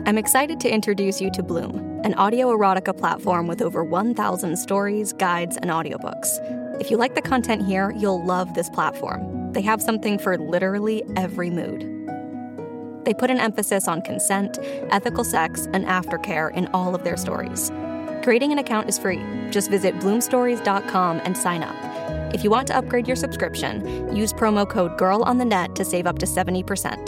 I'm excited to introduce you to Bloom, an audio erotica platform with over 1,000 stories, guides, and audiobooks. If you like the content here, you'll love this platform. They have something for literally every mood. They put an emphasis on consent, ethical sex, and aftercare in all of their stories. Creating an account is free. Just visit bloomstories.com and sign up. If you want to upgrade your subscription, use promo code GIRLONTHENET to save up to 70%.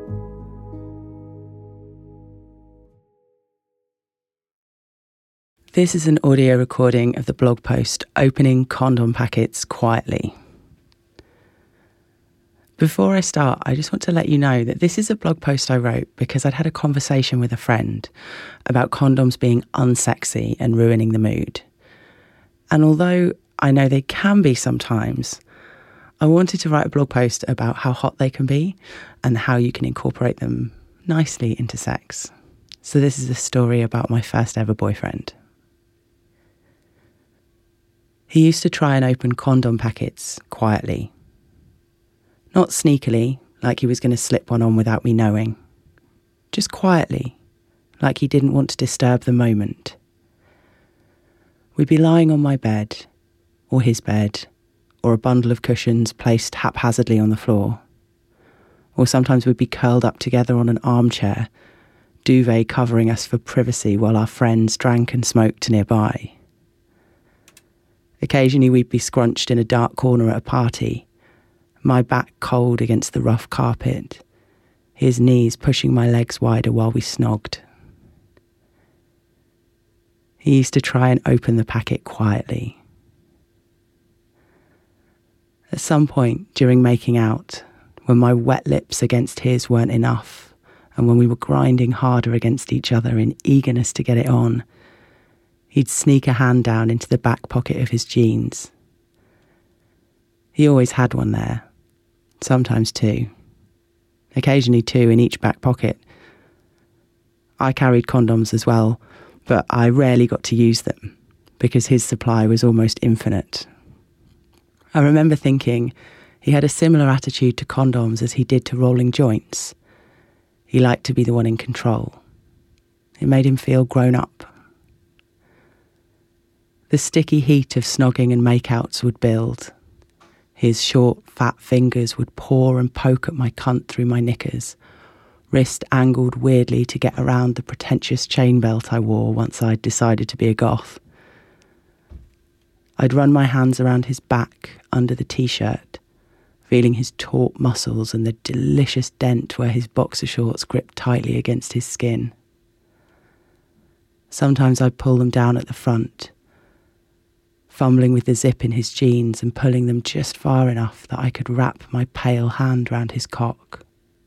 This is an audio recording of the blog post Opening Condom Packets Quietly. Before I start, I just want to let you know that this is a blog post I wrote because I'd had a conversation with a friend about condoms being unsexy and ruining the mood. And although I know they can be sometimes, I wanted to write a blog post about how hot they can be and how you can incorporate them nicely into sex. So this is a story about my first ever boyfriend. He used to try and open condom packets quietly. Not sneakily, like he was going to slip one on without me knowing. Just quietly, like he didn't want to disturb the moment. We'd be lying on my bed, or his bed, or a bundle of cushions placed haphazardly on the floor. Or sometimes we'd be curled up together on an armchair, duvet covering us for privacy while our friends drank and smoked nearby. Occasionally we'd be scrunched in a dark corner at a party, my back cold against the rough carpet, his knees pushing my legs wider while we snogged. He used to try and open the packet quietly. At some point during making out, when my wet lips against his weren't enough, and when we were grinding harder against each other in eagerness to get it on, he'd sneak a hand down into the back pocket of his jeans. He always had one there, sometimes two. Occasionally two in each back pocket. I carried condoms as well, but I rarely got to use them because his supply was almost infinite. I remember thinking he had a similar attitude to condoms as he did to rolling joints. He liked to be the one in control. It made him feel grown up. The sticky heat of snogging and makeouts would build. His short, fat fingers would paw and poke at my cunt through my knickers, wrist angled weirdly to get around the pretentious chain belt I wore once I'd decided to be a goth. I'd run my hands around his back under the t-shirt, feeling his taut muscles and the delicious dent where his boxer shorts gripped tightly against his skin. Sometimes I'd pull them down at the front, fumbling with the zip in his jeans and pulling them just far enough that I could wrap my pale hand round his cock.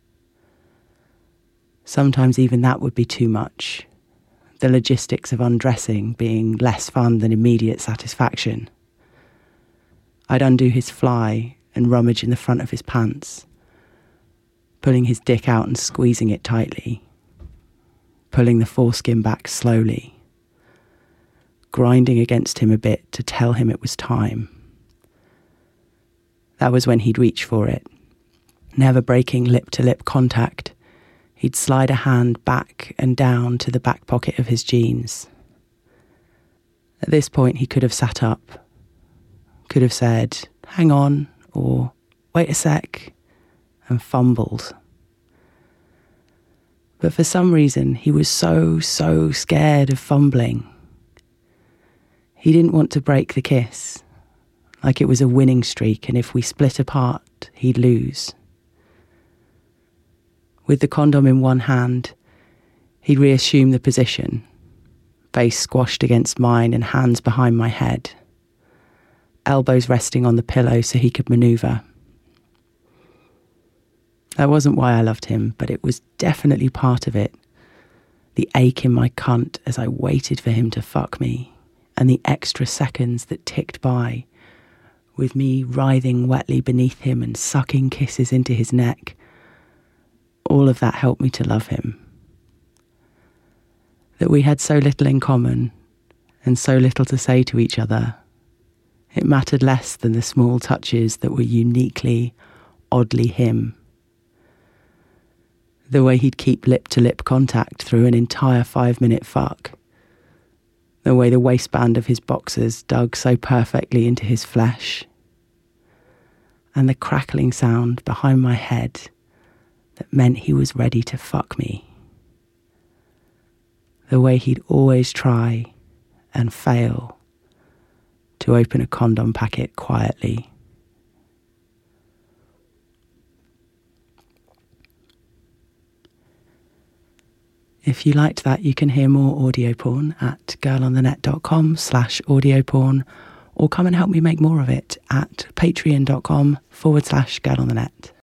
Sometimes even that would be too much, the logistics of undressing being less fun than immediate satisfaction. I'd undo his fly and rummage in the front of his pants, pulling his dick out and squeezing it tightly, pulling the foreskin back slowly, grinding against him a bit to tell him it was time. That was when he'd reach for it. Never breaking lip-to-lip contact, he'd slide a hand back and down to the back pocket of his jeans. At this point, he could have sat up, could have said, "Hang on," or "Wait a sec," and fumbled. But for some reason, he was so scared of fumbling. He didn't want to break the kiss, like it was a winning streak, and if we split apart, he'd lose. With the condom in one hand, he'd reassume the position, face squashed against mine and hands behind my head, elbows resting on the pillow so he could manoeuvre. That wasn't why I loved him, but it was definitely part of it. The ache in my cunt as I waited for him to fuck me, and the extra seconds that ticked by, with me writhing wetly beneath him and sucking kisses into his neck. All of that helped me to love him. That we had so little in common and so little to say to each other. It mattered less than the small touches that were uniquely, oddly him. The way he'd keep lip-to-lip contact through an entire 5-minute fuck. The way the waistband of his boxers dug so perfectly into his flesh. And the crackling sound behind my head that meant he was ready to fuck me. The way he'd always try and fail to open a condom packet quietly. If you liked that, you can hear more audio porn at girlonthenet.com/audioporn, or come and help me make more of it at patreon.com/girlonthenet.